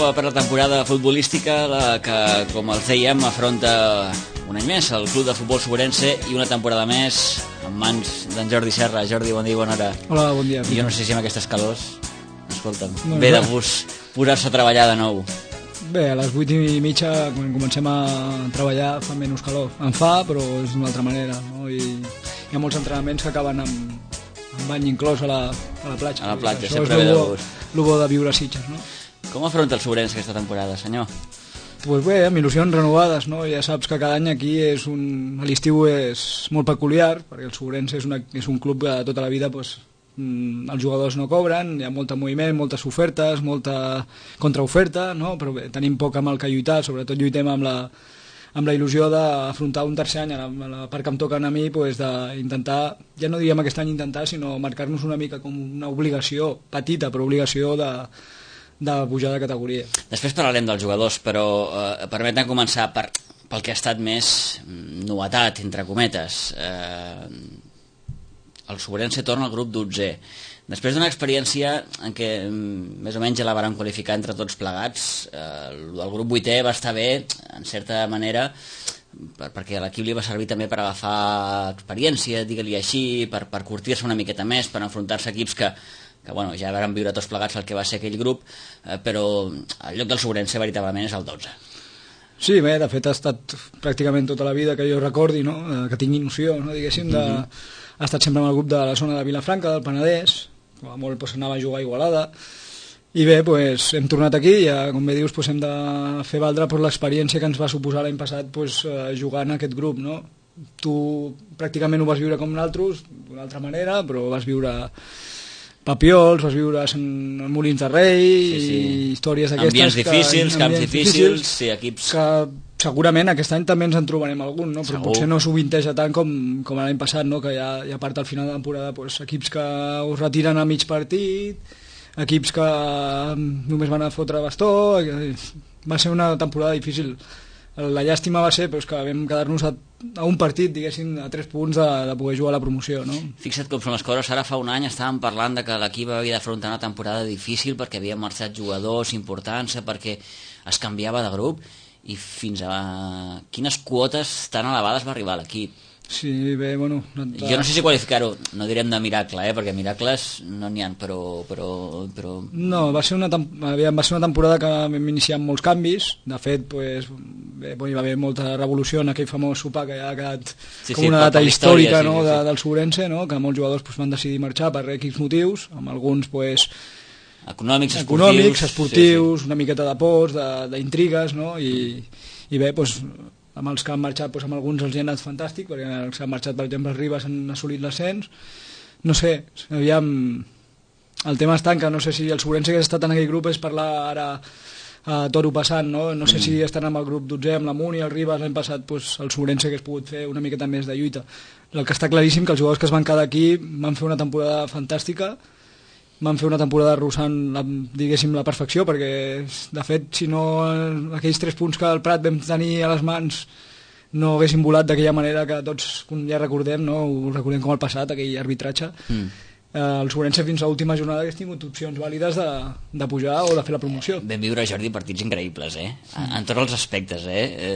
nova per la temporada futbolística, la que, com els dèiem, afronta un any més el Club de Futbol Sobrense i una temporada més en mans d'en Jordi Serra. Jordi, bon dia i bona hora. Hola, bon dia. Jo no sé si amb aquestes calors, escolta'm, ve de gust posar-se a treballar de nou. Bé, a les 8:30, quan comencem a treballar, fa menys calor. En fa, però és d'una altra manera, no? I hi ha molts entrenaments que acaben amb bany inclòs a la platja. A la platja, això sempre ve de gust. El bo de viure a Sitges, no? Com afronta el Sobrense aquesta temporada, senyor? Pues bé, amb il·lusions renovades, no? Ja saps que cada any aquí l'estiu és molt peculiar, perquè el Sobrense és un club que tota la vida els jugadors no cobren, hi ha molt moviment, moltes ofertes, molta contraoferta, no? Però bé, tenim poc amb el que lluitar, sobretot lluitem amb la il·lusió d'afrontar un tercer any a la part que em toca a mi, d'intentar, ja no diríem aquest any intentar, sinó marcar-nos una mica com una obligació, petita però obligació de pujar de categoria. Després parlarem dels jugadors, però permetem començar pel que ha estat més novetat, entre cometes. El Sobrense torna al grup 12è. Després d'una experiència en què més o menys ja la vàrem qualificar entre tots plegats, el grup 8è va estar bé, en certa manera, perquè a l'equip li va servir també per agafar experiència, digue-li així, per curtir-se una miqueta més, per enfrontar-se a equips que bueno, ja vàrem viure tots plegats el que va ser aquell grup, però el lloc del Sobrense veritablement és el 12. Sí, bé, de fet ha estat pràcticament tota la vida que jo recordi, no? Que tingui noció, no? Diguéssim, ha estat sempre amb el grup de la zona de Vilafranca, del Penedès, com a molt anava a jugar a Igualada, i bé, hem tornat aquí i com bé dius hem de fer valdre l'experiència que ens va suposar l'any passat jugar en aquest grup, no? Tu pràcticament ho vas viure com nosaltres, d'una altra manera, però vas viure Papiols, vas viure a Molins de Rei, i històries d'aquestes. Ambients difícils, camps difícils, sí, equips... Que segurament aquest any també ens en trobarem algun, no? Però potser no sovinteja tant com l'any passat, no? Que hi ha part al final de temporada equips que us retiren a mig partit, equips que només van a fotre bastó. Va ser una temporada difícil. La llàstima va ser que vam quedar-nos a un partit, diguéssim, a 3 punts de poder jugar a la promoció, no? Fixa't com són les coses. Ara fa un any estàvem parlant de que l'equip havia d'afrontar una temporada difícil perquè havien marxat jugadors importants, perquè es canviava de grup, i fins a quines quotes tan elevades va arribar l'equip. Sí, bé, bueno... Jo no sé si qualificar-ho, no direm de miracle, perquè miracles no n'hi ha, però... No, va ser una temporada que vam iniciar amb molts canvis. De fet, hi va haver molta revolució en aquell famós sopar que ja ha quedat com una data històrica, no, del Sobrense, no? Que molts jugadors van decidir marxar per X motius, amb alguns econòmics, esportius, una miqueta de pors, d'intrigues, no? I bé, amb els que han marxat, amb alguns els hi ha anat fantàstic, perquè els que han marxat, per exemple, els Ribas han assolit l'ascens. No sé, aviam, el tema està que no sé si el Sobrense que ha estat en aquell grup és parlar ara a toro passant, no? No sé si estan amb el grup 12è, amb la Muni, el Ribas, l'any passat el Sobrense que has pogut fer una miqueta més de lluita. El que està claríssim que els jugadors que es van quedar aquí van fer una temporada fantàstica, van fer una temporada arrossant, diguéssim, la perfecció, perquè, de fet, si no aquells 3 punts que el Prat vam tenir a les mans no haguessin volat d'aquella manera que tots ja recordem, no? Ho recordem com el passat, aquell arbitratge. El Sobrense fins a l'última jornada hagués tingut opcions vàlides de pujar o de fer la promoció. Vam viure, Jordi, partits increïbles, en tots els aspectes,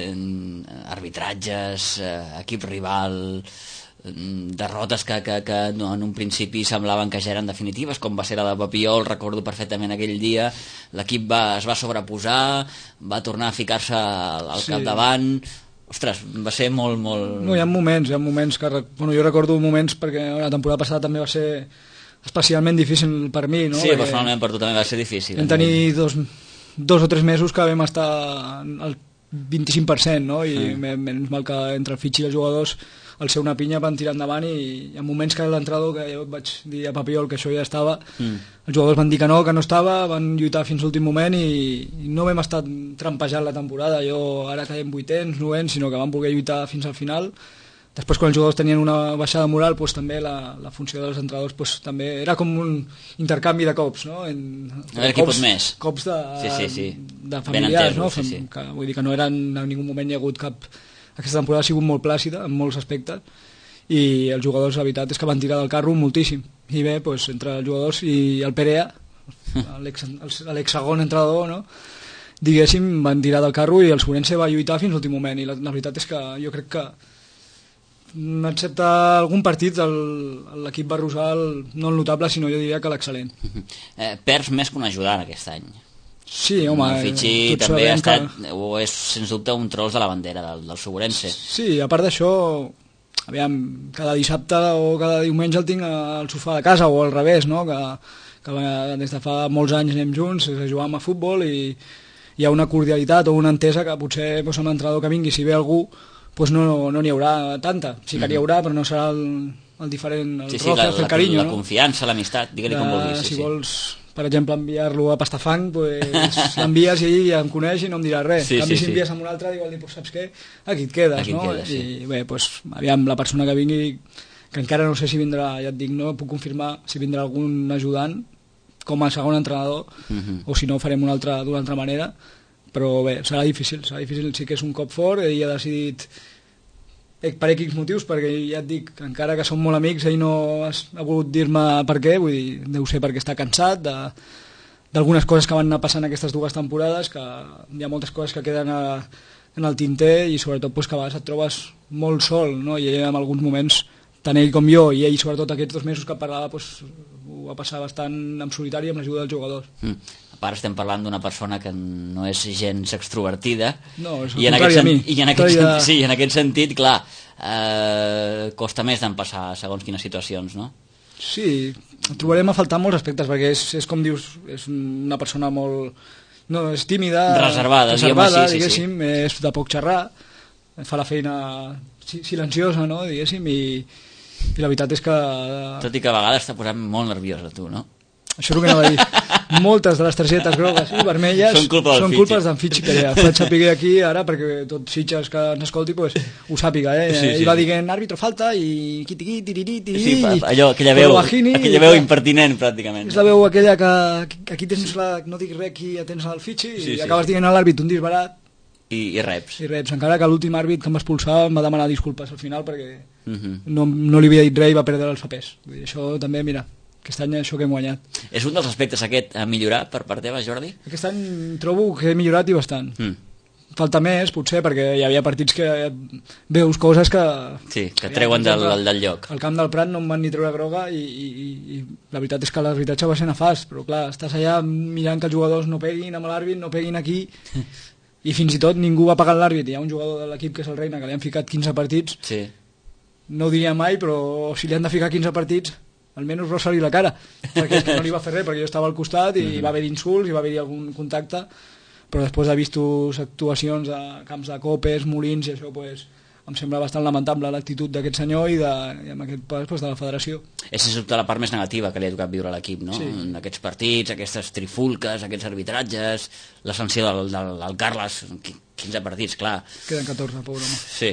arbitratges, equip rival, derrotes que en un principi semblaven que ja eren definitives, com va ser la de Papiol, recordo perfectament aquell dia. L'equip es va sobreposar, va tornar a ficar-se al capdavant. Ostres, va ser molt... No, hi ha moments que... jo recordo moments perquè la temporada passada també va ser especialment difícil per mi, no? Sí, personalment per tu també va ser difícil. Vam tenir dos o tres mesos que vam estar al 25%, no? I menys mal que entre el fitx i els jugadors al ser una pinya van tirar endavant, i hi ha moments que l'entrenador, que jo vaig dir a Papiol que això ja estava, els jugadors van dir que no estava, van lluitar fins l'últim moment i no vam estar trampejant la temporada, ara caiem 8ens, 9ens, sinó que vam voler lluitar fins al final. Després, quan els jugadors tenien una baixada moral, també la funció dels entrenadors també era com un intercanvi de cops, no? A veure qui pot més. Cops de familiars, no? Vull dir que no en ningú moment hi ha hagut cap... Aquesta temporada ha sigut molt plàcida en molts aspectes, i els jugadors, la veritat és que van tirar del carro moltíssim. I bé, entre els jugadors i el Perea, l'ex-segon entrenador, no? diguéssim, van tirar del carro i el Sobrense va lluitar fins l'últim moment, i la veritat és que jo crec que excepte algun partit l'equip barrosal no el notable, sinó jo diria que l'excel·lent. Perds més que un ajudant aquest any. Sí, home, el Fitxi també ha estat, o és sens dubte un tros de la bandera del Sobrense. Sí, a part d'això, aviam, cada dissabte o cada diumenge el tinc al sofà de casa, o al revés, no? que des de fa molts anys anem junts, jugàvem a futbol i hi ha una cordialitat o una entesa que potser amb l'entrenador que vingui, si ve algú, pues no n'hi haurà tanta. Sí que n'hi haurà, però no serà el diferent, el roce, el carinyo. La confiança, l'amistat, digue-li com vulguis. Si vols, per exemple, enviar-lo a Pastafang, pues, l'envies i ell ja em coneix i no em dirà res. En canvi, si envies amb un altre, igual dir, pues, saps què? Aquí et quedes, no? I bé, pues, aviam, la persona que vingui, que encara no sé si vindrà, ja et dic, no puc confirmar si vindrà algun ajudant com a segon entrenador, o si no ho farem d'una altra manera, però bé, serà difícil, sí que és un cop fort, ell ha decidit per X motius, perquè ja et dic, encara que som molt amics, ell no ha volgut dir-me per què, vull dir, deu ser perquè està cansat d'algunes coses que van anar passant aquestes dues temporades, que hi ha moltes coses que queden en el tinter i sobretot pues, que a vegades et trobes molt sol, no? I ell en alguns moments, tant ell com jo, i ell sobretot aquests 2 mesos que parlava, pues, ho va passar bastant en solitari amb l'ajuda dels jugadors. A part estem parlant d'una persona que no és gens extrovertida, no, és el contrari a mi. I en aquest sentit, clar, costa més d'empassar segons quines situacions, no? Sí, trobarem a faltar molts aspectes, perquè és com dius, és una persona molt... No, és tímida, reservada, diguéssim, és de poc xerrar, fa la feina silenciosa, no, diguéssim, i la veritat és que... Tot i que a vegades t'ha posat molt nerviosa, tu, no? Això és el que anava a dir. Moltes de les targetes grogues i vermelles són culpes d'en Fitxi, que ja faig saber aquí ara, perquè tot Sitges que ens escolti pues, ho sàpiga, Sí. Ell va dient àrbitro falta i quitiqui, tiriri, sí, allò, aquella veu impertinent pràcticament. És la veu aquella que aquí tens no dic res, aquí ja tens el Fitxi i acabes dient a l'àrbit un disbarat i reps. Encara que l'últim àrbit que em va expulsar em va demanar disculpes al final perquè no li havia dit res i va perdre els papers. Vull dir, això també, mira, aquest any això que hem guanyat. És un dels aspectes aquest a millorar per part teva, Jordi? Aquest any trobo que he millorat i bastant. Falta més, potser, perquè hi havia partits que veus coses que... Sí, que treuen del lloc. Al camp del Prat no em van ni treure groga i la veritat és que l'arbitratge va ser nefast, però clar, estàs allà mirant que els jugadors no peguin amb l'àrbit, no peguin aquí, i fins i tot ningú va pagar l'àrbit. Hi ha un jugador de l'equip que és el Reina, que li han ficat 15 partits, no ho diria mai, però si li han de ficar 15 partits almenys rosa-li la cara, perquè és que no li va fer res, perquè jo estava al costat i va haver-hi insults, i va haver-hi algun contacte, però després de vistos actuacions a camps de Copes, Molins, i això pues, em sembla bastant lamentable l'actitud d'aquest senyor i en aquest cas pues, de la federació. És sens dubte la part més negativa que li ha tocat viure a l'equip, no? Sí. Aquests partits, aquestes trifulques, aquests arbitratges, la sanció del Carles, 15 partits, clar. Queden 14, pobre home. Sí.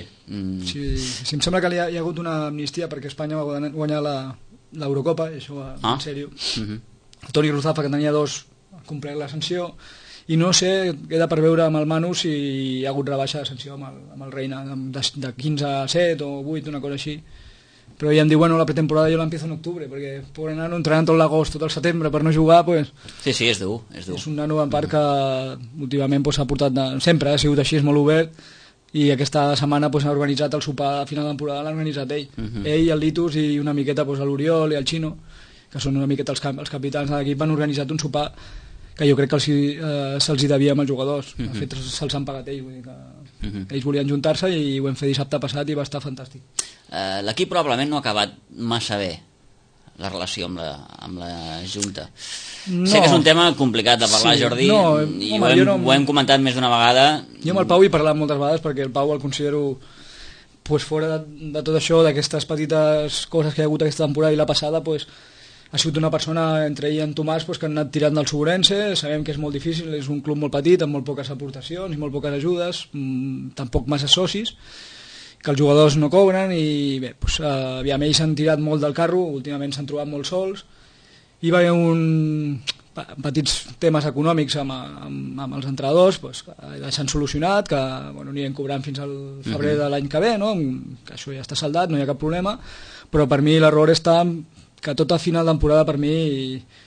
Sí, em sembla que hi ha hagut una amnistia perquè Espanya va guanyar l'Eurocopa, això en sèrio. Toni Ruzafa, que tenia 2, ha complert la sanció, i no sé, queda per veure amb el Manu si hi ha hagut rebaixa de sanció amb el Reina, de 15 a 7 o 8, una cosa així. Però ella em diu, bueno, la pretemporada jo l'empiezo en octubre, perquè pobre nano entrenant tot l'agost, tot el setembre per no jugar, pues... Sí, és dur. És un nano en part que últimament s'ha portat... Sempre ha sigut així, és molt obert, i aquesta setmana ha organitzat el sopar a final de temporada, l'ha organitzat ell. Ell, el Litus i una miqueta l'Oriol i el Xino, que són una miqueta els capitans de l'equip, han organitzat un sopar que jo crec que se'ls hi devia amb els jugadors. De fet, se'ls han pagat ells, vull dir que ells volien juntar-se i ho hem fet dissabte passat i va estar fantàstic. L'equip probablement no ha acabat massa bé la relació amb la Junta. No. Sé que és un tema complicat de parlar, Jordi, i ho hem comentat més d'una vegada. Jo amb el Pau he parlat moltes vegades perquè el Pau el considero pues, fora de tot això, d'aquestes petites coses que hi ha hagut aquesta temporada i la passada, pues, ha sigut una persona, entre ell i en Tomàs, pues, que han anat tirant del Sobrense. Sabem que és molt difícil, és un club molt petit, amb molt poques aportacions i molt poques ajudes, tampoc massa socis, que els jugadors no cobren i bé, pues, aviam, ells s'han tirat molt del carro, últimament s'han trobat molt sols. Hi va haver petits temes econòmics amb els entrenadors pues, que s'han solucionat, que bueno, anirem cobrant fins al febrer de l'any que ve, no? Que això ja està saldat, no hi ha cap problema, però per mi l'error està que tota final de temporada per mi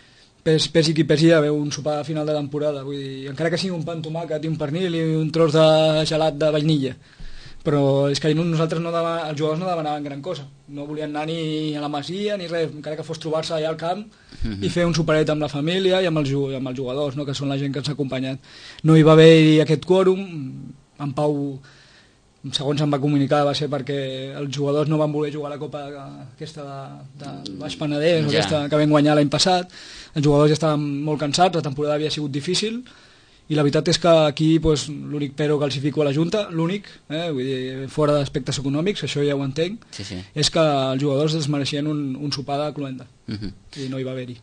pesi qui pesi, hi ha un sopar a final de temporada, vull dir, encara que sigui un pa amb tomàquet i un pernil i un tros de gelat de vainilla, però és que nosaltres els jugadors no demanaven gran cosa, no volien anar ni a la masia ni res, encara que fos trobar-se allà al camp i fer un superet amb la família i amb els jugadors, no? Que són la gent que ens ha acompanyat. No hi va haver aquest quòrum, en Pau, segons em va comunicar, va ser perquè els jugadors no van voler jugar la Copa aquesta de Baix Penedès, aquesta que vam guanyar l'any passat. Els jugadors ja estaven molt cansats, la temporada havia sigut difícil, i la veritat és que aquí pues, l'únic però que els hi fico a la Junta, l'únic, vull dir, fora d'aspectes econòmics, això ja ho entenc, és que els jugadors es mereixien un sopar de cluenda, i no hi va haver-hi.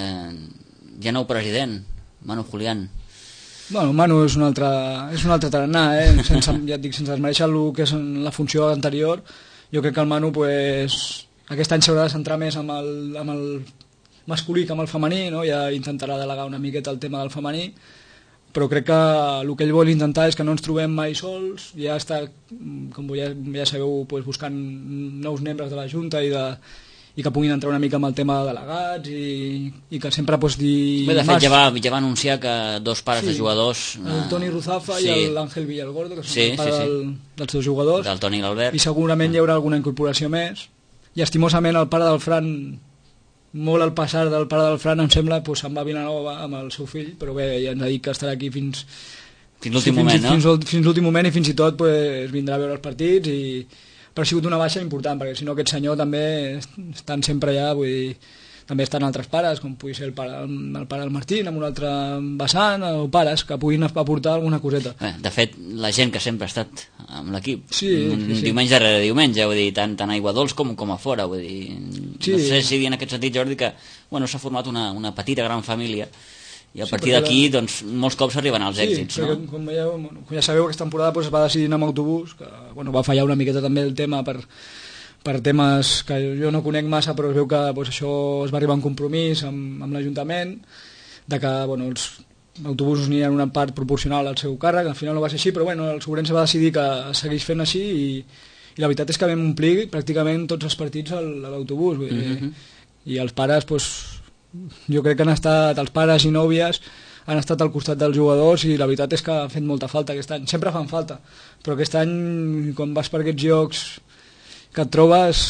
Hi ha nou president, Manu Julián. Bueno, Manu és un altre tarannà, sense, ja et dic, sense desmereixer el que és la funció anterior. Jo crec que el Manu pues, aquest any s'haurà de centrar més amb el masculí que amb el femení, no? Ja intentarà delegar una miqueta el tema del femení, però crec que el que ell vol intentar és que no ens trobem mai sols, ja està, com ja sabeu, pues, buscant nous membres de la Junta i que puguin entrar una mica amb el tema de delegats i que sempre pues, dir... Bé, de fet, ja va anunciar que dos pares de jugadors... El Toni Ruzafa i l'Àngel Villalgordo, que són el pare dels seus jugadors. Del Toni i l'Albert. I segurament hi haurà alguna incorporació més. Llastimosament, el pare del Fran, molt al passar del pare del Fran, em sembla, pues, se'n va a Vilanova amb el seu fill, però bé, ja ens ha dit que estarà aquí fins l'últim moment, no? Fins l'últim moment, i fins i tot pues, vindrà a veure els partits però ha sigut una baixa important, perquè si no aquest senyor també estan sempre allà, vull dir, també estan altres pares, com pugui ser el pare del Martín, amb un altre vessant, o pares que puguin aportar alguna coseta. De fet, la gent que sempre ha estat amb l'equip, diumenge darrere diumenge, vull dir, tant a Aigua Dols com a fora, vull dir, no sé si en aquest sentit, Jordi, que s'ha format una petita gran família, i a partir d'aquí doncs, molts cops arriben als èxits, no? Com ja sabeu, aquesta temporada es va decidir anar amb autobús, que va fallar una miqueta també el tema per temes que jo no conec massa, però es veu que això es va arribar a un compromís amb l'Ajuntament, de que els autobusos n'hi ha una part proporcional al seu càrrec. Al final no va ser així, però el Sobrense va decidir que segueix fent així i la veritat és que vam omplir pràcticament tots els partits a l'autobús, i els pares jo crec que han estat, els pares i nòvies han estat al costat dels jugadors, i la veritat és que ha fet molta falta aquest any. Sempre fan falta, però aquest any, quan vas per aquests jocs que et trobes,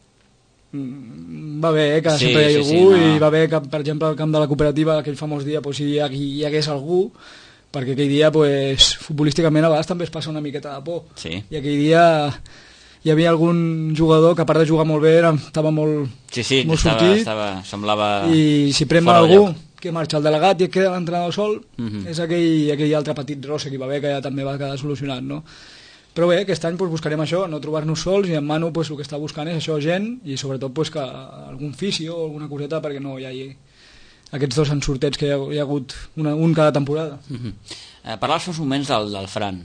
va bé que sempre hi ha algú, i va bé que, per exemple, al camp de la cooperativa, aquell famós dia, hi hagués algú, perquè aquell dia, futbolísticament, a vegades també es passa una miqueta de por. I aquell dia hi havia algun jugador que, a part de jugar molt bé, estava molt sortit, semblava i si prem algú que marxa el delegat i queda l'entrenador sol, és aquell altre petit rosse que hi va haver, que ja també va quedar solucionat, no? Però bé, aquest any buscarem això, no trobar-nos sols, i en Manu el que està buscant és això, gent, i sobretot que algun fisio o alguna coseta perquè no hi hagi aquests dos ensortets que hi ha hagut un cada temporada. Parlaves fa uns moments del Fran,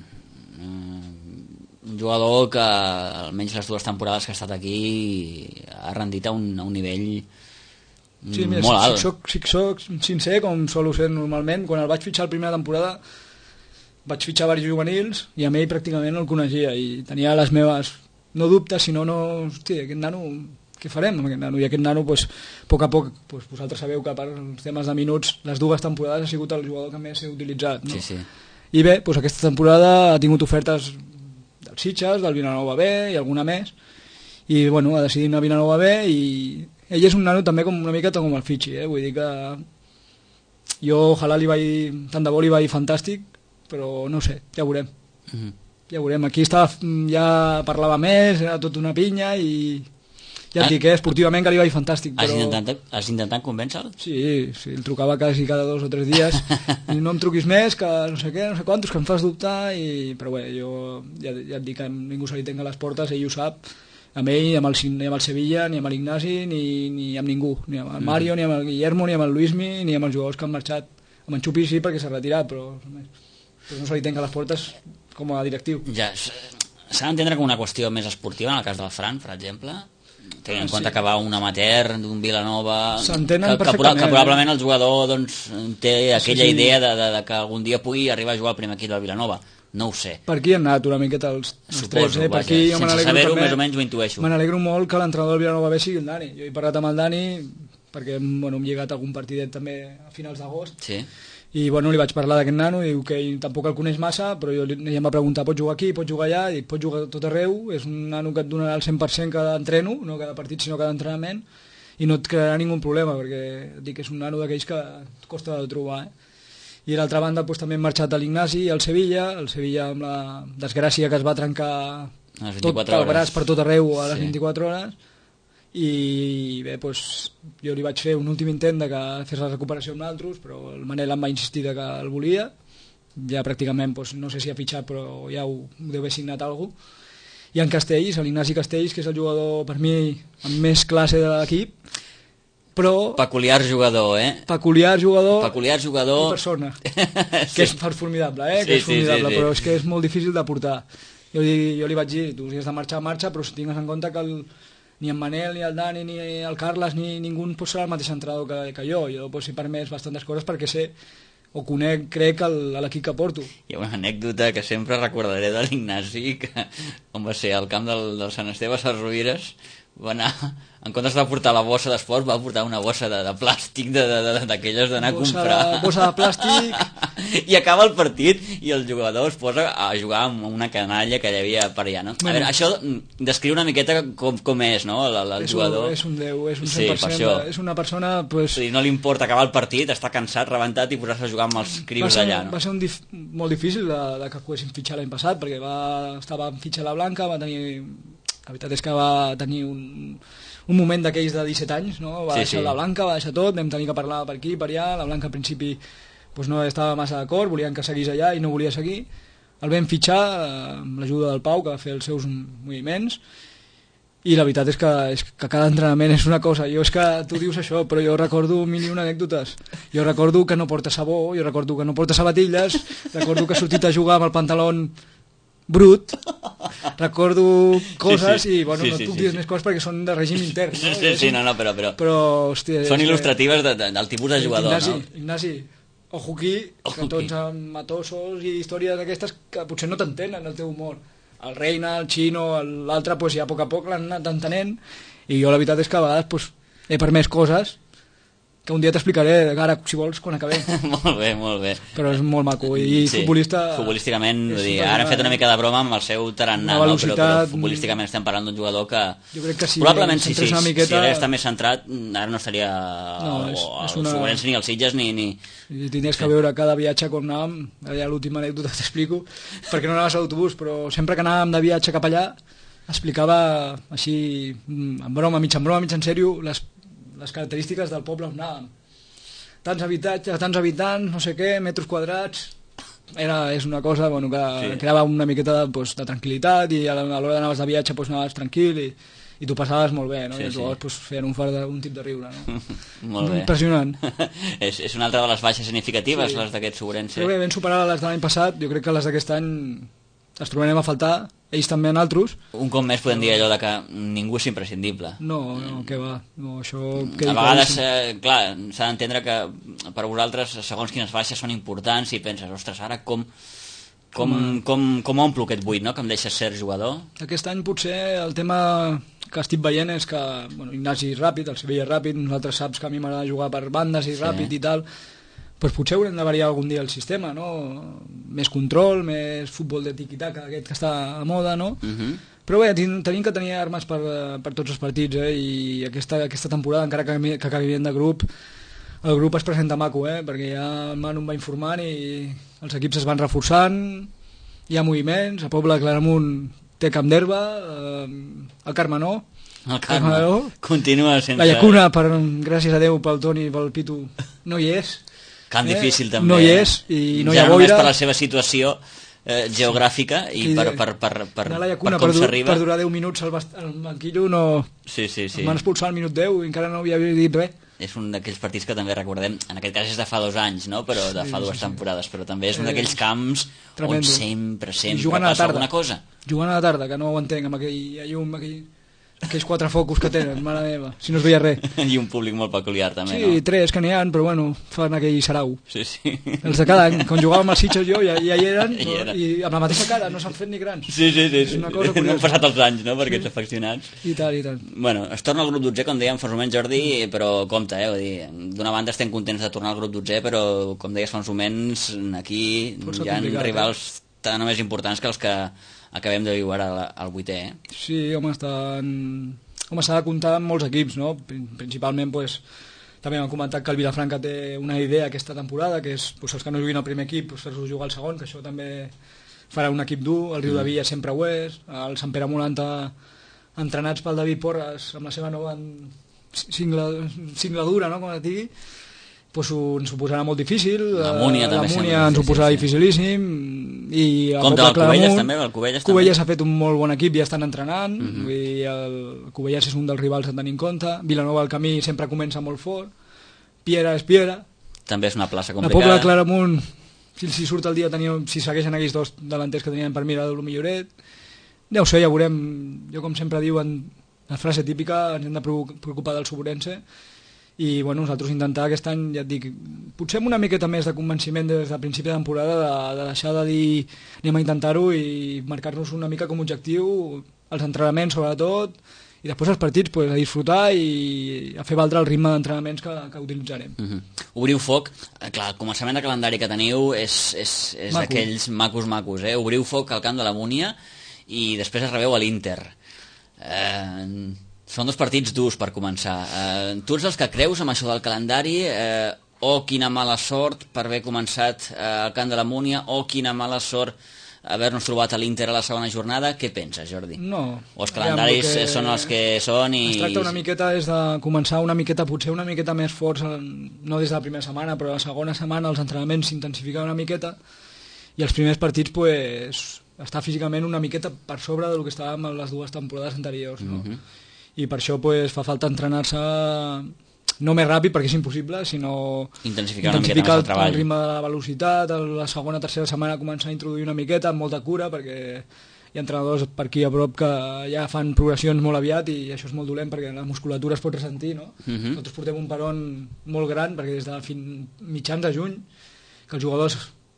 un jugador que almenys les dues temporades que ha estat aquí ha rendit a un nivell molt alt. Si soc sincer, com solo ser normalment, quan el vaig fitxar la primera temporada vaig fitxar diversos juvenils i amb ell pràcticament el coneixia i tenia les meves, no dubtes, sinó hosti, aquest nano, què farem amb aquest nano? I aquest nano, a poc a poc, vosaltres sabeu que per els temes de minuts les dues temporades ha sigut el jugador que més he utilitzat, no? I bé, aquesta temporada ha tingut ofertes del Sitges, del Vilanova B i alguna més, i ha decidit anar a Vilanova B, i ell és un nano també una miqueta com el Fitxi, vull dir que jo ojalà tant de bo li va ir fantàstic, però no sé, ja veurem. Ja veurem, aquí ja parlava més, era tot una pinya, i ja et dic, esportivament que li va ir fantàstic. Has intentat convèncer-lo? Sí, el trucava quasi cada 2 o 3 dies, i no em truquis més, que no sé què, no sé quantos, que em fas dubtar, però bé, jo ja et dic que ningú se li tenga les portes, ell ho sap, amb ell, amb el Sevilla, ni amb l'Ignasi, ni amb ningú, ni amb el Mario, ni amb el Guillermo, ni amb el Luismi, ni amb els jugadors que han marxat. Amb en Xupi sí, perquè s'ha retirat, però no se li tenga les portes com a directiu. Ja, s'ha d'entendre com una qüestió més esportiva, en el cas del Fran, per exemple, tenint en compte que va un amateur d'un Vilanova, que probablement el jugador té aquella idea de que algun dia pugui arribar a jugar al primer equip del Vilanova. No ho sé. Per aquí han anat una miqueta els tres, per aquí sense saber-ho més o menys ho intueixo. Me n'alegro molt que l'entrenador del Vilanova B sigui el Dani. Jo he parlat amb el Dani, perquè bueno, hem lligat algun partidet també a finals d'agost, sí. I bueno, li vaig parlar d'aquest nano, diu que ell tampoc el coneix massa, però ell em va preguntar, pots jugar aquí, pots jugar allà, i pots jugar tot arreu, és un nano que et donarà el 100% cada entreno, no cada partit sinó cada entrenament, i no et crearà ningú problema, perquè et dic que és un nano d'aquells que et costa de trobar, I a l'altra banda doncs, també hem marxat a l'Ignasi i al Sevilla amb la desgràcia que es va trencar tot el braç per tot arreu a les 24 hores, i bé, doncs, jo li vaig fer un últim intent de que fes la recuperació amb l'altres, però el Manel em va insistir que el volia, ja pràcticament doncs, no sé si ha fitxat però ja ho deu haver signat algú, i en Castells, l'Ignasi Castells, que és el jugador per mi amb més classe de l'equip, però... Peculiar jugador, Peculiar jugador i persona, que és formidable, que és formidable, però és que és molt difícil de portar. Jo li vaig dir, tu si has de marxar, però si tingues en compte que ni en Manel, ni el Dani, ni el Carles, ni ningú pot ser el mateix entrenador que jo. Jo pues, he permès bastantes coses perquè sé o crec l'equip que porto. Hi ha una anècdota que sempre recordaré de l'Ignasi, que on va ser al camp del Sant Esteve a les Rovires, va anar, en comptes de portar la bossa d'esport, va portar una bossa de plàstic d'aquelles d'anar a comprar. Bossa de plàstic. I acaba el partit i el jugador es posa a jugar amb una canalla que hi havia per allà, no? A veure, això descriu una miqueta com és, no?, el jugador. És un 10, és un 100%, és una persona... Pues... Sí, no li importa acabar el partit, està cansat, rebentat i posar-se a jugar amb els crios d'allà, no? Va ser molt difícil de que poguessin fitxar l'any passat, perquè estava en fitxa la Blanca, la veritat és que va tenir un moment d'aquells de 17 anys, no? Va deixar la Blanca, va deixar tot, vam tenir que parlar per aquí, per allà, la Blanca al principi pues no estava massa d'acord, volien que seguís allà i no volia seguir, el vam fitxar amb l'ajuda del Pau, que va fer els seus moviments, i la veritat és que cada entrenament és una cosa. Jo és que tu dius això, però jo recordo mil i una anècdotes. Jo recordo que no porta sabó, jo recordo que no porta sabatilles, recordo que ha sortit a jugar amb el pantalón brut, recordo coses i bueno, no puc dir més coses perquè són de règim intern, no? Però hòstia, són il·lustratives del tipus de jugador, Ignasi, ojo aquí, que tots amb matossos i històries d'aquestes que potser no t'entenen el teu humor. El Reina, el Chino, l'altre pues, ja a poc l'han anat entenent, i jo la veritat és que a vegades pues, he permès coses que un dia t'explicaré, ara, si vols, quan acabem. Molt bé. Però és molt maco. I futbolísticament, ara hem fet una mica de broma amb el seu tarannà, no? Però futbolísticament estem parlant d'un jugador que... Jo crec que sí, probablement si ara està més centrat, ara no estaria al Fluminense ni als Sitges ni... Tindries que veure cada viatge com anàvem, allà l'última anècdota t'explico, perquè no anaves a l'autobús, però sempre que anàvem de viatge cap allà, explicava així, en broma, mig en sèrio, les característiques del poble on anàvem. Tants habitatges, tants habitants, no sé què, metres quadrats... És una cosa bueno, que creava una miqueta de tranquil·litat, i a l'hora d'anaves de viatge anaves tranquil i t'ho passaves molt bé, no? I els jugadors feien un tip de riure, no? Molt bé. Impressionant. És una altra de les baixes significatives, les d'aquest Ourense. Però bé, ben superar les de l'any passat, jo crec que les d'aquest any les trobarem a faltar, ells també en altres. Un cop més podem dir allò de que ningú és imprescindible. No, què va. No, això, a vegades, clar, s'ha d'entendre que per vosaltres, segons quines baixes són importants, i penses, ostres, ara com omplo aquest buit, no?, que em deixes ser jugador? Aquest any potser el tema que estic veient és que Ignasi és ràpid, el Sevilla és ràpid, nosaltres saps que a mi m'agrada jugar per bandes i ràpid i tal, doncs potser haurem de variar algun dia el sistema, no? Més control, més futbol de tiqui-taca, aquest que està a moda, no? Però bé, tenim que tenir armes per tots els partits, i aquesta temporada, encara que acabi bien de grup, el grup es presenta maco, perquè ja el Manu em va informant i els equips es van reforçant, hi ha moviments, a Pobla de Claramunt té camp d'herba, el Carme no. El Carme continua sense... La Llacuna, gràcies a Déu, pel Toni i pel Pitu, no hi és. Camp difícil també. No hi és, i no hi ha boira. Ja només per la seva situació geogràfica i per com s'arriba. Per durar 10 minuts al banquillo no... Sí. Em van expulsar al minut 10 i encara no havia dit res. És un d'aquells partits que també recordem, en aquest cas és de fa 2 anys, no? Però de fa 2 temporades, però també és un d'aquells camps on sempre passa alguna cosa. Jugant a la tarda, que no ho entenc, amb aquella llum, aquells 4 focus que tenen, mare meva, si no es veia res. I un públic molt peculiar també, no? Sí, 3 que n'hi ha, però bueno, fan aquell sarau. Sí, sí. Els de cada any, quan jugàvem als Sitges jo ja hi eren, i amb la mateixa cara, no s'han fet ni grans. Sí. És una cosa curiosa. No han passat els anys, no?, per aquests afeccionats. I tant. Bueno, es torna al grup 12, com dèiem fa un moment, Jordi, però compte, vull dir, d'una banda estem contents de tornar al grup 12, però com deies fa uns moments, aquí hi ha rivals tan o més importants que els que acabem de viure al 8è, Sí, home, s'ha de comptar amb molts equips, no? Principalment, pues, també m'han comentat que el Vilafranca té una idea aquesta temporada, que és pues, els que no juguin al primer equip, pues, fer-los jugar al segon, que això també farà un equip dur, el Riudavia sempre ho és, el Sant Pere Molanta, entrenats pel David Porres, amb la seva nova singladura, no?, com es digui, pues ens ho posarà molt difícil. La Múnia ens ho posarà dificilíssim, i contra el Cubelles també, el Cubelles ha fet un molt bon equip i ja estan entrenant, i el Cubelles és un dels rivals a tenir en compte. Vilanova del Camí sempre comença molt fort, Piera és Piera, també és una plaça complicada. La Pobla de Claramunt, si surt el dia, si segueixen aquells 2 delanters que tenien per mirar del Milloret, ja ho sé, ja veurem. Jo, com sempre diuen, la frase típica, ens hem de preocupar del Soborense, i bueno, nosaltres intentar aquest any, ja et dic, potser amb una miqueta més de convenciment des del principi de temporada de deixar de dir anem a intentar-ho i marcar-nos una mica com a objectiu els entrenaments sobretot, i després els partits pues, a disfrutar i a fer valdre el ritme d'entrenaments que utilitzarem. Obriu foc, clar, el començament de calendari que teniu és d'aquells macos, Obriu foc al camp de la Múnia i després es rebeu a l'Inter. Són 2 partits durs per començar. Tu ets els que creus amb això del calendari, quina mala sort per haver començat al camp de la Múnia, quina mala sort haver-nos trobat a l'Inter a la segona jornada. Què penses, Jordi? No. O els calendaris són els que són i... Es tracta una miqueta és de començar una miqueta, potser una miqueta més forts, no des de la primera setmana, però la segona setmana els entrenaments s'intensifiquen una miqueta i els primers partits pues, estar físicament una miqueta per sobre del que estàvem en les 2 temporades anteriors, no? I per això pues, fa falta entrenar-se no més ràpid perquè és impossible, sinó intensificar una miqueta més el treball, el ritme de la velocitat, la segona o tercera setmana començar a introduir una miqueta amb molta cura, perquè hi ha entrenadors per aquí a prop que ja fan progressions molt aviat i això és molt dolent perquè la musculatura es pot ressentir, no? Nosaltres portem un peron molt gran perquè des de mitjans de juny que els jugadors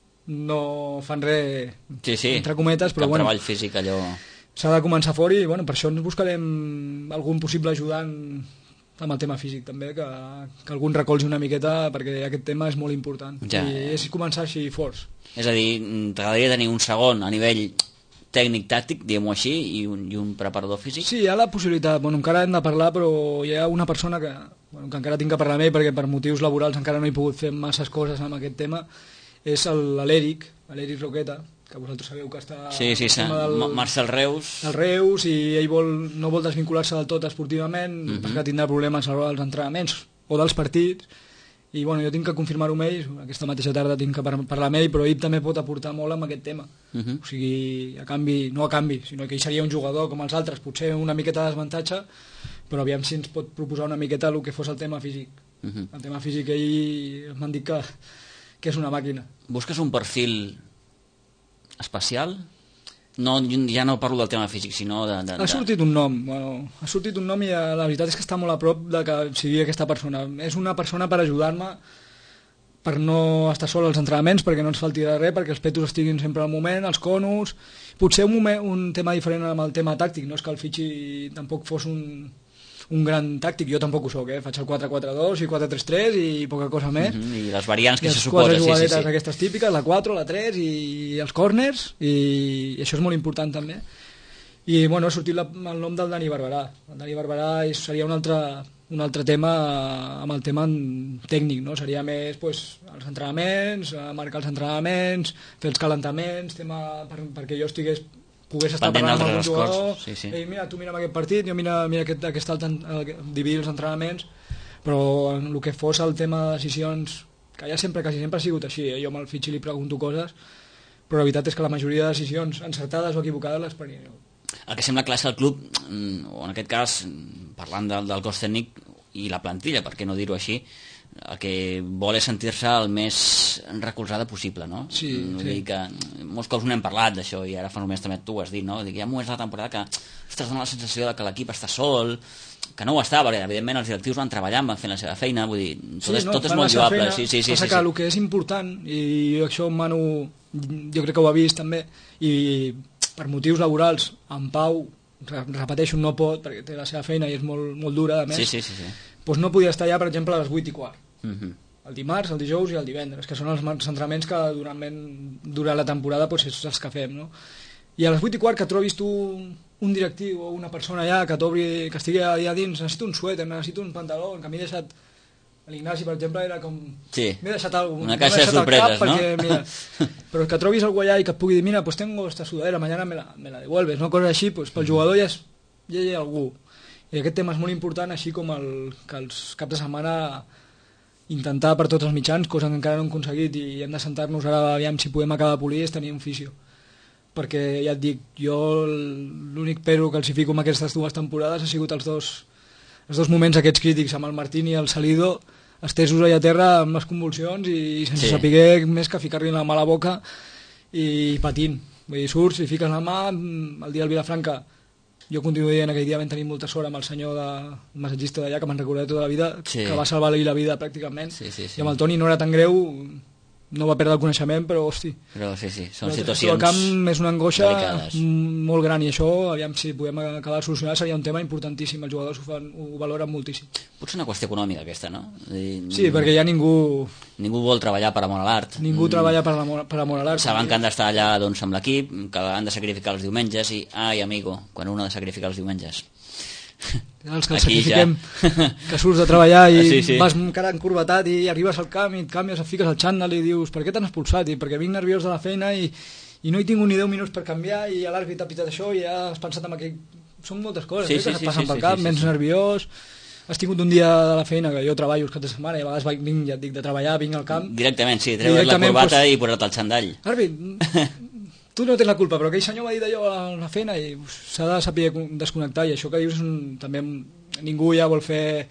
no fan res entre cometes, però treball físic allò... S'ha de començar fort i bueno, per això ens buscarem algun possible ajudant amb el tema físic també, que algun recolzi una miqueta perquè aquest tema és molt important i és començar així forts. És a dir, t'agradaria tenir un segon a nivell tècnic-tàctic, diguem-ho així, i un preparador físic? Sí, hi ha la possibilitat, bueno, encara hem de parlar, però hi ha una persona que encara tinc que parlar amb ell perquè per motius laborals encara no he pogut fer masses coses amb aquest tema, és l'Eric Roqueta, que vosaltres sabeu que està... Sí, Marcel Reus. El Reus, i ell no vol desvincular-se del tot esportivament, perquè tindrà problemes a l'hora dels entrenaments o dels partits, i bueno, jo tinc que confirmar-ho amb ell, aquesta mateixa tarda tinc que parlar amb ell, però ell també pot aportar molt amb aquest tema. O sigui, no a canvi, sinó que ell seria un jugador com els altres, potser una miqueta de desavantatge, però aviam si ens pot proposar una miqueta el que fos el tema físic. El tema físic, ell m'han dit que és una màquina. Busques un perfil especial? No, ja no parlo del tema físic, sinó de... Ha sortit un nom i la veritat és que està molt a prop de que sigui aquesta persona. És una persona per ajudar-me per no estar sol als entrenaments, perquè no ens falti de res, perquè els petos estiguin sempre al moment, els conos... Potser un tema diferent amb el tema tàctic, no és que el Fitxi tampoc fos un gran tàctic, jo tampoc ho soc, faig el 4-4-2 i 4-3-3 i poca cosa més. I les variants que se suposa. I les 4 jugadetes sí. Aquestes típiques, la 4, la 3 i els corners, i això és molt important també. I bueno, ha sortit el nom del Dani Barberà. El Dani Barberà seria un altre tema amb el tema tècnic, no? Seria més pues, els entrenaments, marcar els entrenaments, fer els calentaments, perquè jo pogués estar parlant amb algun jugador, Ei, mira, tu mira aquest partit, jo mira aquest altre, dividir els entrenaments, però en el que fos el tema de decisions, que quasi sempre ha sigut així, jo amb el Fitxi li pregunto coses, però la veritat és que la majoria de decisions encertades o equivocades les prenia jo. El que sembla clar és que el club, o en aquest cas, parlant del cos tècnic i la plantilla, per què no dir-ho així, el que vol és sentir-se el més recolzada possible, no? Sí. Vull dir que molts cops n'hem parlat d'això, i ara fa només també tu ho has dit, no? Dic, hi ha moments de la temporada que ostres, dona la sensació de que l'equip està sol, que no ho està, perquè evidentment els directius van treballant, van fent la seva feina, vull dir, tot és molt lloable. Passa que el que és important, i això en Manu jo crec que ho ha vist també, i per motius laborals, en Pau, repeteixo, no pot, perquè té la seva feina i és molt, molt dura, a més, doncs no podia estar allà, per exemple, a les 8:15. El dimarts, el dijous i el divendres, que són els entrenaments que durant la temporada doncs, és els que fem, no? I a les 8:15 que trobis tu un directiu o una persona allà que t'obri, que estigui allà dins, necessito un suèter, necessito un pantaló, que m'he deixat... L'Ignasi, per exemple, era com... Sí, m'he deixat alguna una caixa de sorpreses, no? Perquè, mira, però que trobis algú allà i que et pugui dir, mira, pues tengo esta sudadera, mañana me la devuelves, no? Coses així, pues, pel jugador ja hi ha algú. I aquest tema és molt important, així com que els caps de setmana intentar per tots els mitjans, cosa que encara no hem aconseguit, i hem de sentar-nos ara, aviam si podem acabar de polir, és tenir un fisio. Perquè, ja et dic, jo l'únic pero que els hi fico amb aquestes dues temporades ha sigut els dos moments aquests crítics, amb el Martín i el Salido, estesos allà a terra amb les convulsions i sense saber més que ficar-li la mà a la boca i patint. Vull dir, surts i fiques la mà, el dia del Vilafranca, jo continuo dient, aquell dia vam tenir molta sort amb el senyor massatgista d'allà, que me'n recordaré tota la vida, que va salvar-li la vida pràcticament, i amb el Toni no era tan greu, no va perdre el coneixement, però hosti. Però són situacions el camp és una angoixa delicades, molt gran, i això, aviam si podem acabar de solucionar, seria un tema importantíssim, els jugadors ho valoren moltíssim. Potser una qüestió econòmica aquesta, no? Sí, perquè ja ningú vol treballar per amor a l'art. Ningú treballa per amor a l'art. Saben que han d'estar allà doncs, amb l'equip, que han de sacrificar els diumenges, i, ai, amigo, quan un ha de sacrificar els diumenges. Els que els sacrifiquem, que surts de treballar i vas encara encurvatat i arribes al camp i et canvies, et fiques al xandall i dius, per què t'han expulsat? I perquè vinc nerviós de la feina i no hi tinc ni 10 minuts per canviar, i l'àrbit ha pitat això i ja has pensat en aquell... Són moltes coses que et passen pel cap, vens nerviós, has tingut un dia de la feina, que jo treballo els caps de setmana i a vegades vinc, ja et dic, de treballar, vinc al camp directament, treure't la corbata i posar-te el xandall. Àrbit, tu no tens la culpa, però aquell senyor m'ha dit allò a la feina i s'ha de saber desconnectar, i això que dius també ningú ja vol fer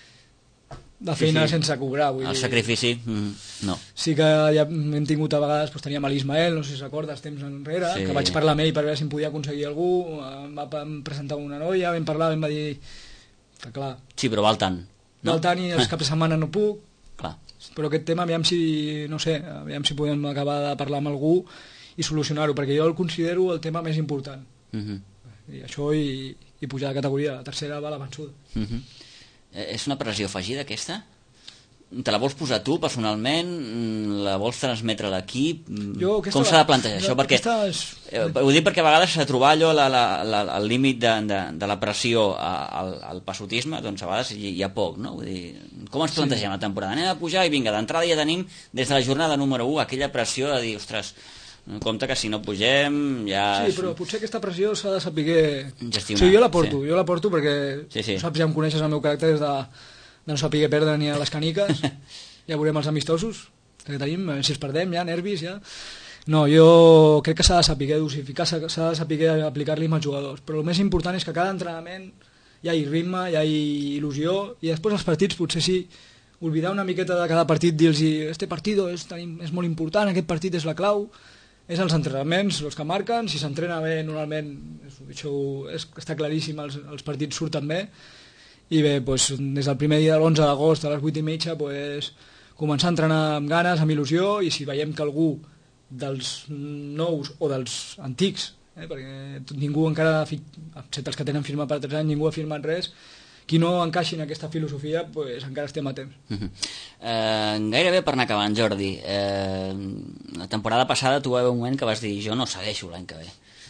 la feina sense cobrar. El sacrifici, no. Sí que ja hem tingut a vegades, doncs teníem l'Ismael, no sé si recordes, temps enrere, que vaig parlar amb ell per veure si em podia aconseguir algú, em va presentar una noia, vam parlar, em va dir que clar... Sí, però val tant. Val tant i els caps de setmana no puc, clar. Però aquest tema aviam si podem acabar de parlar amb algú i solucionar-ho, perquè jo el considero el tema més important. I això i pujar de categoria, la tercera va a la vençuda. És una pressió afegida aquesta? Te la vols posar tu personalment? La vols transmetre a l'equip? Com s'ha de plantejar això? Perquè, ho dic perquè a vegades trobar allò el límit de la pressió al passotisme, doncs a vegades hi ha poc, no? Vull dir, com ens plantegem la temporada? Anem a pujar i vinga, d'entrada ja tenim des de la jornada número 1 aquella pressió de dir, ostres, compte que si no pugem ja... Sí, però potser aquesta pressió s'ha de saber gestionar. Sí, jo la porto perquè saps, ja em coneixes el meu caràcter des de no saber perdre ni a les caniques. Ja veurem els amistosos que tenim, si els perdem ja, nervis ja. No, jo crec que s'ha de saber dosificar, s'ha de saber aplicar-li als jugadors, però el més important és que cada entrenament hi ha ritme, hi ha il·lusió, i després els partits potser sí, oblidar una miqueta de cada partit, dir-los este partido és molt important, aquest partit és la clau. És els entrenaments els que marquen, si s'entrena bé normalment això està claríssim, els partits surten bé, i bé, doncs, des del primer dia de l'11 d'agost a les 8:30 doncs, començar a entrenar amb ganes, amb il·lusió, i si veiem que algú dels nous o dels antics, perquè ningú encara, excepte els que tenen firmat per 3 anys, ningú ha firmat res, qui no encaixi en aquesta filosofia, doncs encara estem a temps. Gairebé per anar acabant, Jordi, la temporada passada tu va haver un moment que vas dir jo no segueixo l'any que ve.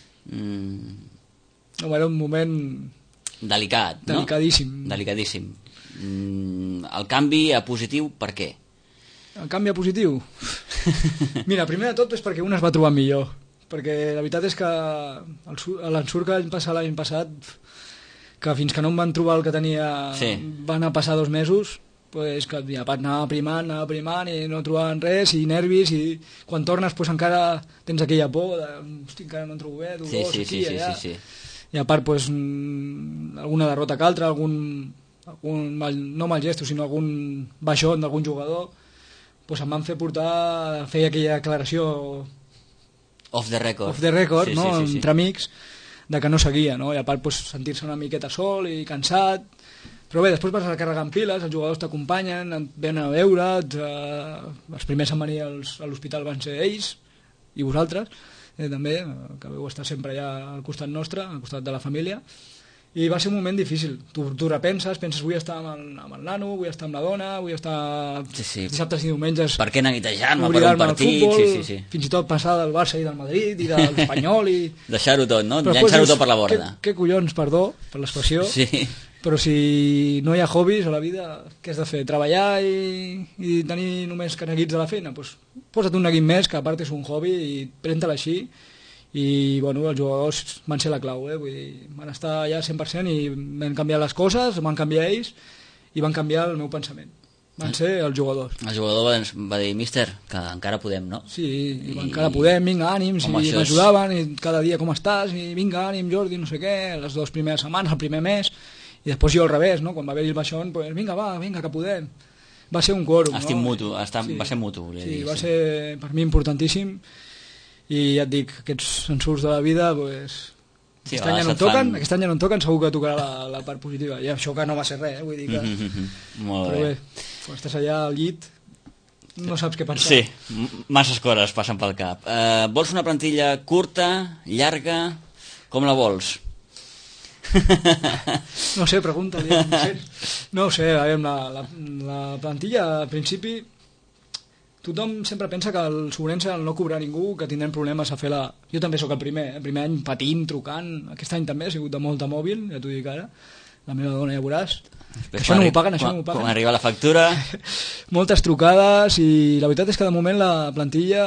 Era un moment delicat, no? Delicadíssim. El canvi a positiu, per què? El canvi a positiu? Mira, primer de tot és perquè un es va trobar millor, perquè la veritat és que l'ensurt que l'any passat, que fins que no em van trobar el que tenia, van a passar 2 mesos, pues, que ja anava primant i no trobaven res, i nervis, i quan tornes pues, encara tens aquella por de, hosti, encara no em trobo bé, allà. I a part pues, alguna derrota que altra, algun no mal gesto, sinó algun baixón d'algun jugador, pues em van fer fer aquella declaració off the record, sí, no? Sí. Entre amics, de que no seguia, no? I a part pues, sentir-se una miqueta sol i cansat, però bé, després vas carregant piles, els jugadors t'acompanyen, venen a veure't, els primers a venir a l'hospital van ser ells i vosaltres, també, que vau estar sempre allà al costat nostre, al costat de la família, i va ser un moment difícil. Tu repenses, penses vull estar amb el nano, vull estar amb la dona, vull estar dissabtes i diumenges, per què neguitejar-me per un partit, futbol, fins i tot passar del Barça i del Madrid i de l'Espanyol i... deixar-ho tot, no? Llançar-ho tot per la borda. Què collons, perdó per l'expressió, però si no hi ha hobbies a la vida, què has de fer? Treballar i tenir només neguits a la feina? Doncs posa't un neguit més, que a part és un hobby, i pren-te-la així. I bueno, els jugadors van ser la clau, vull dir, van estar allà 100% i van canviar les coses, van canviar ells i van canviar el meu pensament. Van ser els jugadors. El jugador va dir, míster, que encara podem, no? Sí, encara podem, vinga, ànims, i m'ajudaven, i cada dia com estàs, i vinga, ànim, Jordi, no sé què, les 2 primeres setmanes, el primer mes, i després jo al revés, no? Quan va haver-hi el baixón, pues, vinga, que podem. Va ser un quòrum, no? Mutu, va ser mutu. Sí, va ser per mi importantíssim, i ja et dic, aquests ensurts de la vida, pues, aquest any ja no em toquen, segur que tocarà la part positiva, i això que no va ser res, vull dir que... Molt però bé, quan estàs allà al llit no saps què pensar. Sí, masses coses passen pel cap. Vols una plantilla curta, llarga, com la vols? No sé, pregunta-li. No sé, la plantilla al principi tothom sempre pensa que el Sobrense, al no cobrar ningú, que tindrem problemes a fer la... Jo també sóc el primer any patint, trucant, aquest any també ha sigut de molta mòbil, ja t'ho dic ara, la meva dona ja veuràs, que això no m'ho paguen, Quan arriba la factura... Moltes trucades, i la veritat és que de moment la plantilla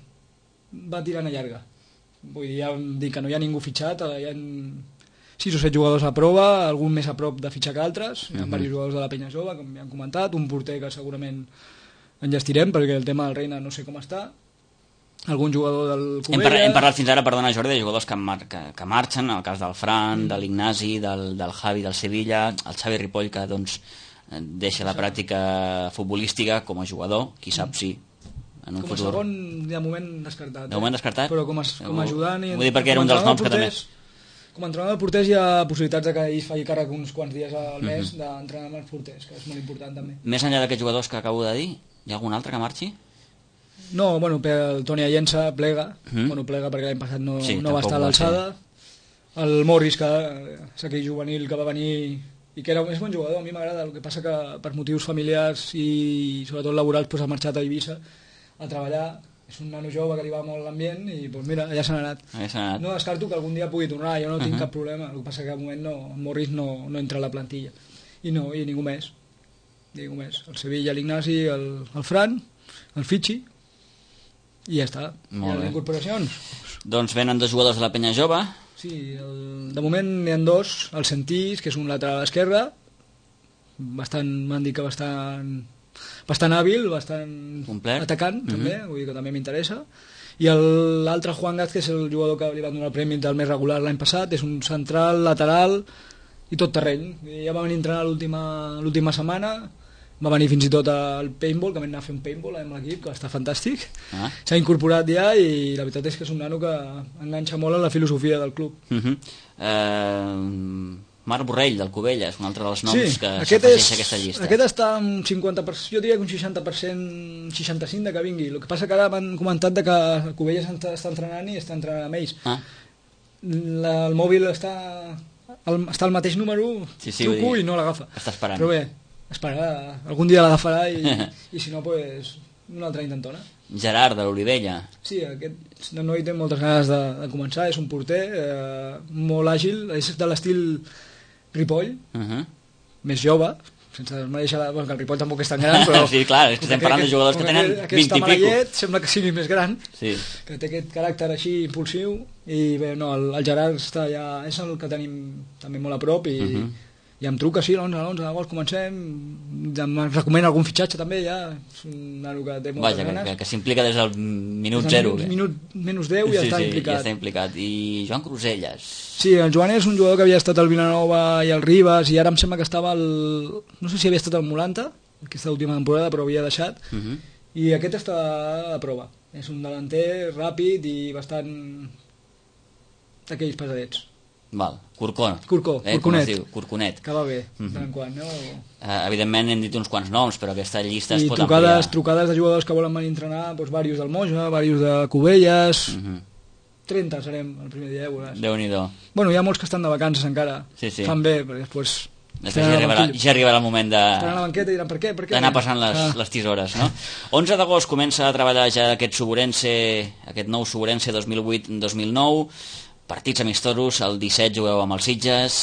va tirant a llarga. Vull dir, ja dic que no hi ha ningú fitxat, hi ha 6 o 7 jugadors a prova, algun més a prop de fitxar que altres, hi ha diversos jugadors de la Penya Jove, com ja han comentat, un porter que segurament enllestirem, perquè el tema del Reina no sé com està, algun jugador del Covella... Hem parlat fins ara, perdona Jordi, de jugadors que marxen, el cas del Fran, de l'Ignasi, del Javi del Sevilla, el Xavi Ripoll, que doncs deixa la pràctica futbolística com a jugador, qui sap si en un futur... Com a segon, de moment descartat. De moment descartat? Però com a ajudant... Vull dir perquè era un dels noms que també... Com a entrenador de porters hi ha possibilitats de que ell faci càrrec uns quants dies al mes d'entrenar amb els porters, que és molt important també. Més enllà d'aquests jugadors que acabo de dir, hi ha algun altre que marxi? No, bueno, el Toni Allensa plega, bueno, plega perquè l'any passat no va estar a l'alçada. El Morris, que és aquell juvenil que va venir i que és bon jugador, a mi m'agrada, el que passa que per motius familiars i sobretot laborals pues, ha marxat a Eivissa a treballar. És un nano jove que li va molt l'ambient i pues mira, allà se n'ha anat. No descarto que algun dia pugui tornar, jo no tinc cap problema, el que passa que al moment el Morris no entra a la plantilla i ningú més. El Sevilla, l'Ignasi, el Fran, el Fitxi i ja està. I les incorporacions? Doncs venen 2 jugadors de la Penya Jove. Sí, de moment n'hi ha 2, el Sentís, que és un lateral esquerre, m'han dit que bastant hàbil, bastant complet, atacant també, vull dir que també m'interessa, i l'altre Juan Gaz, que és el jugador que li van donar el premi del més regular l'any passat, és un central, lateral i tot terreny, ja va venir a entrenar l'última setmana, va venir fins i tot al paintball, que vam anar a fer un paintball amb l'equip, que està fantàstic, s'ha incorporat ja i la veritat és que és un nano que enganxa molt en la filosofia del club. Marc Borrell, del Covella, és un altre dels noms que s'afegeix a aquesta llista. Aquest està un 50%, jo diria que un 60%, 65% de que vingui. El que passa que ara m'han comentat que el Covella està entrenant i està entrenant amb ells. El mòbil està al mateix número, truco i no l'agafa. Està esperant. Però bé, esperarà, algun dia l'agafarà i si no, pues, una altra intentona. Gerard, de l'Olivella. Sí, aquest noi té moltes ganes de començar, és un porter molt àgil, és de l'estil Ripoll, més jove, sense desmereixer que el Ripoll tampoc és tan gran, però... Sí, clar, és que estem parlant de jugadors que tenen 20 i pico. Sembla que sigui més gran, que té aquest caràcter així impulsiu, i bé, no, el Gerard està ja, és el que tenim també molt a prop, i i em truca, sí, l'11 d'agost comencem, em recomana algun fitxatge també, ja, és un nano que té moltes ganes. Que s'implica des del minut des 0. Minut menys 10 ja està implicat. Ja està implicat. I Joan Cruselles? Sí, el Joan és un jugador que havia estat al Vilanova i al Ribas, i ara em sembla que estava no sé si havia estat al Molanta, aquesta última temporada, però havia deixat, i aquest està a prova. És un delanter ràpid i bastant d'aquells pesadets. Val, Corconet. Corconet. Que va bé, tant quan, no? Evidentment hem dit uns quants noms, però aquesta llista es pot ampliar. I trucades de jugadors que volen venir a entrenar, doncs, diversos del Moja, diversos de Cubelles... 30 serem el primer dia, veuràs. Déu-n'hi-do. Bueno, hi ha molts que estan de vacances encara. Sí. Fan bé, perquè després... Ja arribarà el moment de... Estaran a la banqueta i diran per què? D'anar passant les tisores, no? 11 d'agost comença a treballar ja aquest nou Suburense 2008-2009, partits amistosos, el 17 jugueu amb els Sitges,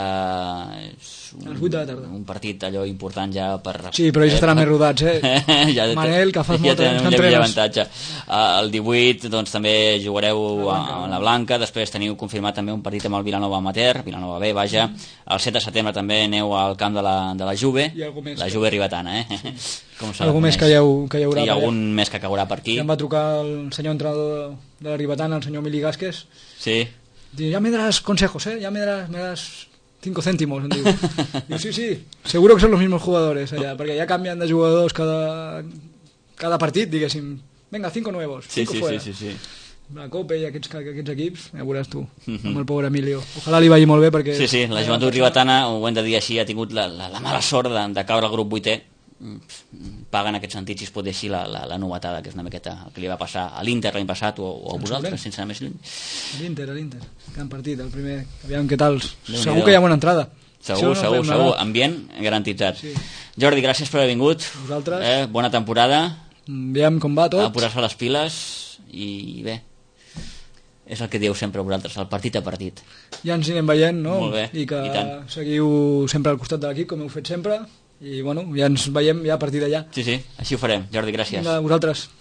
a les 8 de la tarda. Un partit allò important ja per... Sí, però ells estaran més rodats, Manel, que fas molt temps que entrenes. Avantatge. El 18 doncs, també jugareu a la Blanca, després teniu confirmat també un partit amb el Vilanova Amateur, Vilanova B, vaja. El 7 de setembre també aneu al camp de la Juve, la Juve ribetana, Algú més que hi haurà. I algun més que caurà per aquí. Ja em va trucar el senyor entrenador de la ribetana, el senyor Mili Gásquez. Sí. Diu, ya me darás consejos, ya me darás 5 céntimos, em diu. Diu, sí, seguro que son los mismos jugadores allà, perquè ja canvien de jugadors cada partit, diguéssim. Venga, 5 nuevos, 5 fuera. Sí. La Copa i aquests equips, ja veuràs tu, amb el pobre Emilio. Ojalà li vagi molt bé perquè... Sí, la joventut ribetana, ho hem de dir així, ha tingut la mala sort de caure al grup 8è. Paga en aquest sentit, si es pot dir així, la novetada, que és una miqueta el que li va passar a l'Inter l'any passat o a vosaltres, sense anar més lluny. L'Inter, gran partit, el primer, aviam què tal, segur que hi ha bona entrada. Segur, ambient garantitzat. Jordi, gràcies per haver vingut. Vosaltres. Bona temporada. Aviam com va tot. A posar-se les piles i bé, és el que dieu sempre vosaltres, el partit a partit. Ja ens anirem veient, no? Molt bé, i que seguiu sempre al costat de l'equip, com heu fet sempre. I bueno, ja ens veiem ja a partir d'allà. Sí, així ho farem. Jordi, gràcies. Vinga, vosaltres.